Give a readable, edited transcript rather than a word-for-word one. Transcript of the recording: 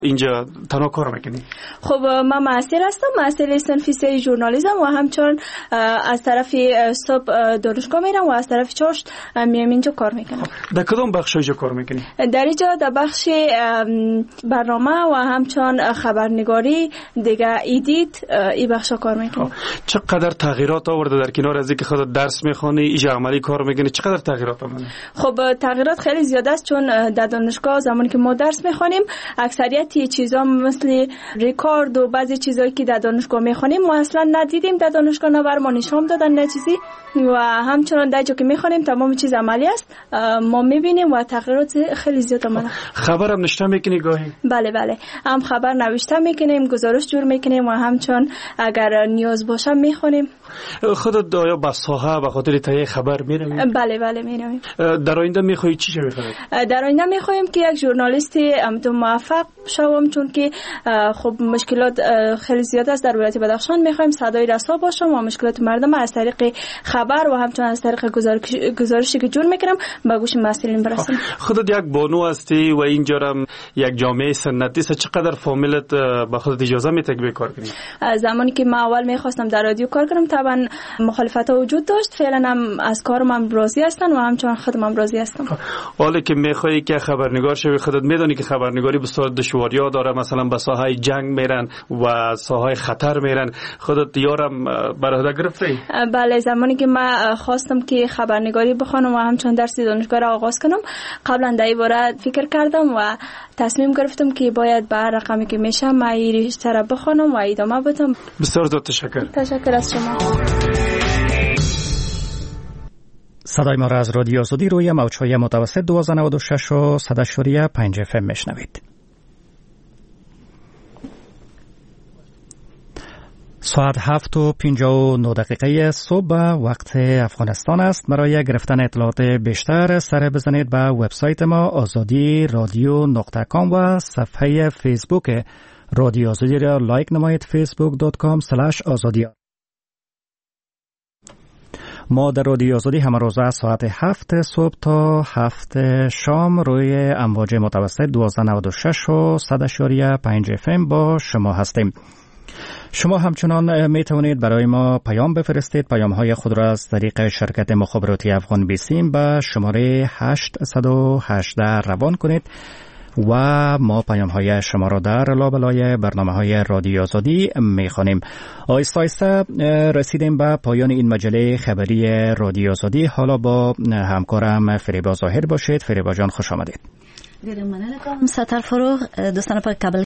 اینجا تنها کار میکنی؟ خب من معاصر هستم، معاصر صنف 3 ژورنالیسم و همچنان از طرف صبح دانشگاه میرم و از طرف چاشت میام اینجا کار میکنم. در کدام بخش اینجا کار میکنی؟ در اینجا در بخش برنامه و همچنان خبرنگاری دیگه ایدیت این بخشا کار میکنم. چقدر تغییرات آورده در کنار از اینکه خودت درس میخونی اینجا عملی کار میکنی؟ چقدر تغییرات آمده؟ خب تغییرات خیلی زیاده است، چون در دانشگاه زمانی که ما درس میخونیم اکثریت چیزا مثل ریکارد و بعضی چیزایی که در دانشگاه میخونیم ما اصلا ندیدیم، در دانشگاه نه بر ما نشون دادن نه چیزی، و همچنان در جا که میخونیم تمام چیز عملی است ما میبینیم و تغییرات خیلی زیاد آمده. خبرم نوشته میکنی گاهی؟ بله هم خبر نوشته میکنیم، گزارش جور میکنیم و همچنان اگر نیاز باشه میخونیم. خودت آیا به ساحه به خاطر تهیه خبر میروی؟ بله میرویم. در آینده میخوای چی شوی خودت؟ در آینده میخوایم که یک ژورنالیست موفق شوم، چون که خب مشکلات خیلی زیاد است در ولایت بدخشان. میخوایم صدای رسا باشم و مشکلات مردم از طریق خبر و همچنان از طریق گزارشی که جور میکنم به گوش مسئولین برسونم. خودت یک بانو هستی و اینجا هم یک جامعه سنتی است، چقدر فامیلت به خودت اجازه میده که کار کنی؟ زمانی که من اول میخواستم در رادیو کار کنم طبعا مخالفت ها وجود داشت، فعلا هم از کارم هم راضی هستن و همچنان خودم راضی هستم. حالا که میخوای که خبرنگار شوی خودت میدونی که خبرنگاری بسیار دشواری‌ها داره، مثلا به ساحه جنگ میرن و ساحه خطر میرن، خودت یارم برات گرفتی؟ بله، زمانی که من خواستم که خبرنگاری بخونم و همچنان درس دانشگاه را آغاز کنم قبلا در این باره فکر کردم و تصمیم گرفتم که باید به هر رقمی که میشه من این رشته را بخونم و ادامه بدم. بسیار تشکر. تشکر از شما. صدای ما را از رادیو آزادی روی موج‌های متوسط 1296 و 100.5 FM میشنوید. ساعت 7:59 صبح وقت افغانستان است. برای گرفتن اطلاعات بیشتر سر بزنید به وبسایت ما azadi.radio.com و صفحه فیسبوک رادیو آزادی را لایک نمایید، facebook.com/azadi. ما در رادیو آزادی همه روز از ساعت 7 صبح تا 7 شام روی امواج متوسط 1296 و 100.5 FM با شما هستیم. شما همچنان می توانید برای ما پیام بفرستید. پیام های خود را از طریق شرکت مخابراتی افغان بیسیم به شماره 818 روان کنید و ما پیام های شما را در لابلای برنامه های رادیو آزادی می خوانیم. آهسته آهسته رسیدیم به پایان این مجله خبری رادیو آزادی. حالا با همکارم فریبا ظاهر باشید. فریبا جان خوش آمدید. ستر فروغ دوستان پر کابل